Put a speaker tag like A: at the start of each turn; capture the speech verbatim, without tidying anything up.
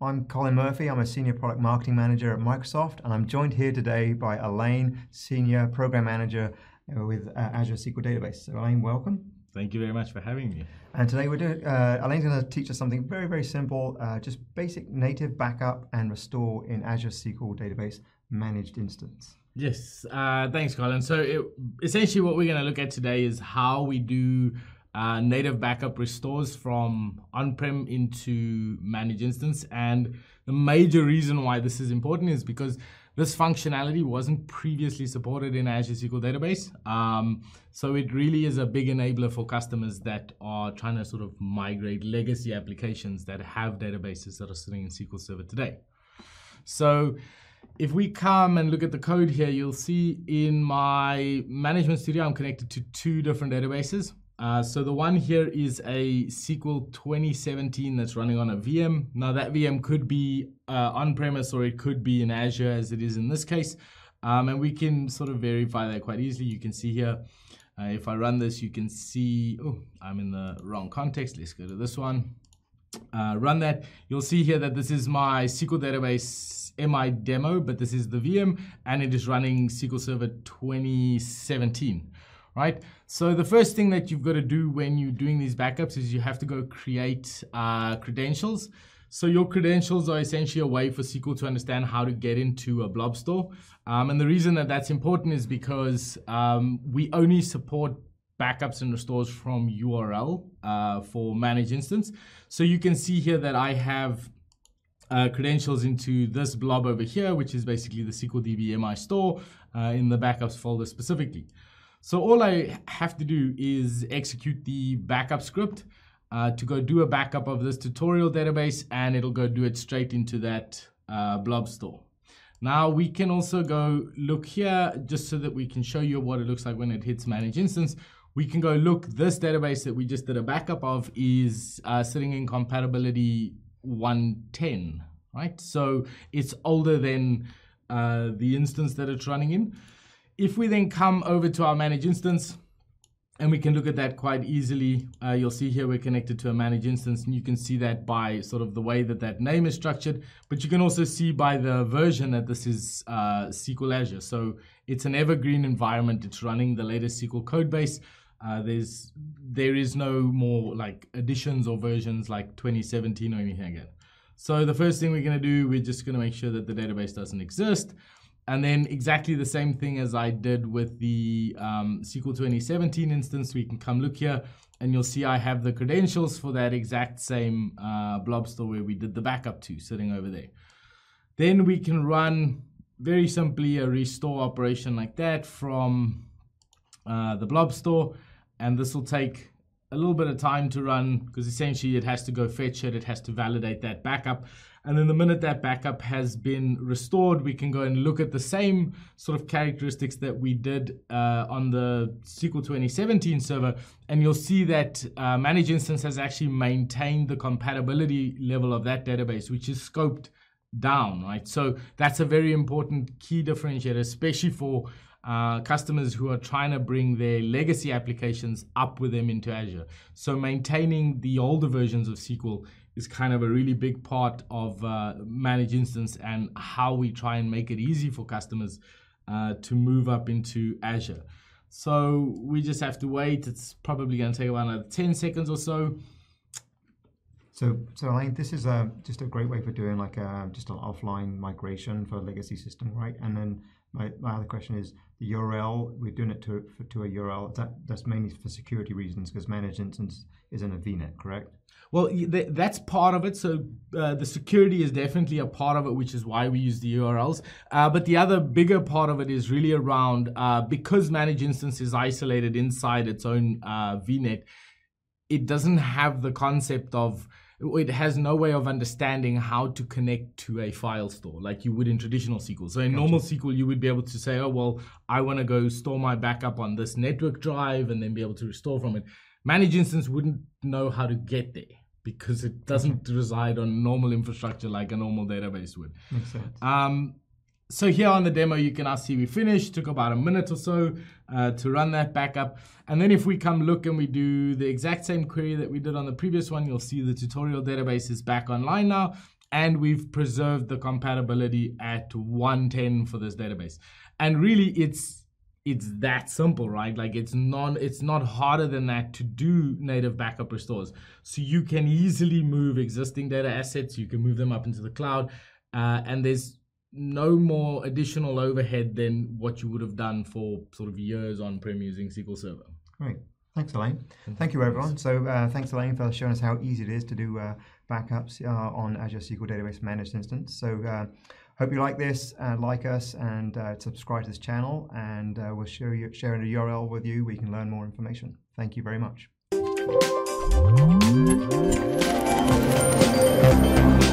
A: I'm Colin Murphy. I'm a Senior Product Marketing Manager at Microsoft, and I'm joined here today by Elaine, Senior Program Manager with uh, Azure S Q L Database. So Elaine, welcome.
B: Thank you very much for having me.
A: And today we're doing, uh, Elaine's going to teach us something very, very simple, uh, just basic native backup and restore in Azure S Q L Database Managed Instance.
B: Yes, uh, thanks, Colin. So it, essentially what we're going to look at today is how we do uh, native backup restores from on-prem into managed instance. And the major reason why this is important is because this functionality wasn't previously supported in Azure S Q L Database. Um, so it really is a big enabler for customers that are trying to sort of migrate legacy applications that have databases that are sitting in S Q L Server today. So if we come and look at the code here, you'll see in my Management Studio, I'm connected to two different databases. Uh, so the one here is a S Q L twenty seventeen that's running on a V M. Now that V M could be uh, on-premise or it could be in Azure, as it is in this case. Um, and we can sort of verify that quite easily. You can see here, uh, if I run this, you can see, oh, I'm in the wrong context. Let's go to this one. Uh, run that. You'll see here that this is my S Q L Database M I demo, but this is the V M, and it is running S Q L Server twenty seventeen. Right. So the first thing that you've got to do when you're doing these backups is you have to go create uh, credentials. So your credentials are essentially a way for S Q L to understand how to get into a blob store. Um, and the reason that that's important is because um, we only support backups and restores from U R L uh, for managed instance. So you can see here that I have uh, credentials into this blob over here, which is basically the S Q L D B M I store uh, in the backups folder specifically. So all I have to do is execute the backup script uh, to go do a backup of this tutorial database, and it'll go do it straight into that uh, blob store. Now we can also go look here just so that we can show you what it looks like when it hits managed instance. We can go look, this database that we just did a backup of is uh, sitting in compatibility one ten, right? So it's older than uh, the instance that it's running in. If we then come over to our managed instance, and we can look at that quite easily, uh, you'll see here we're connected to a managed instance, and you can see that by sort of the way that that name is structured, but you can also see by the version that this is uh, S Q L Azure. So it's an evergreen environment. It's running the latest S Q L code base. Uh, there's, there is no more like additions or versions like twenty seventeen or anything again. So the first thing we're going to do, we're just going to make sure that the database doesn't exist. And then exactly the same thing as I did with the um, S Q L twenty seventeen instance, we can come look here and you'll see I have the credentials for that exact same uh, blob store where we did the backup to, sitting over there. Then we can run very simply a restore operation like that from uh, the blob store, and this will take a little bit of time to run because essentially it has to go fetch it, it has to validate that backup. And then the minute that backup has been restored, we can go and look at the same sort of characteristics that we did uh, on the S Q L twenty seventeen server. And you'll see that uh, managed instance has actually maintained the compatibility level of that database, which is scoped down, right? So that's a very important key differentiator, especially for uh, customers who are trying to bring their legacy applications up with them into Azure. So maintaining the older versions of S Q L is kind of a really big part of uh, managed instance and how we try and make it easy for customers uh, to move up into Azure. So we just have to wait. It's probably going to take about another ten seconds or so.
A: So, so Elaine, this is a, just a great way for doing like a, just an offline migration for a legacy system, right? And then my, my other question is the U R L, we're doing it to, for, to a U R L. That, that's mainly for security reasons because managed instance is in a V NET, correct?
B: Well, that's part of it. So uh, the security is definitely a part of it, which is why we use the U R Ls. Uh, but the other bigger part of it is really around, uh, because managed instance is isolated inside its own uh, V NET, it doesn't have the concept of, it has no way of understanding how to connect to a file store like you would in traditional S Q L. So in gotcha. normal S Q L, you would be able to say, oh, well, I want to go store my backup on this network drive and then be able to restore from it. Managed instance wouldn't know how to get there because it doesn't okay. reside on normal infrastructure like a normal database would.
A: Makes sense.
B: Um, so here on the demo, you can now see we finished. Took about a minute or so uh, to run that backup. And then if we come look and we do the exact same query that we did on the previous one, you'll see the tutorial database is back online now. and we've preserved the compatibility at one ten for this database. And really, it's it's that simple, right? Like it's non, it's not harder than that to do native backup restores. So you can easily move existing data assets, you can move them up into the cloud, uh, and there's no more additional overhead than what you would have done for sort of years on-prem using S Q L Server.
A: Great. Thanks, Elaine. Thank you, everyone. So uh, thanks, Elaine, for showing us how easy it is to do uh, backups uh, on Azure S Q L Database Managed Instance. So uh, hope you like this, uh, like us, and uh, subscribe to this channel, and uh, we'll show you, share a U R L with you where you can learn more information. Thank you very much.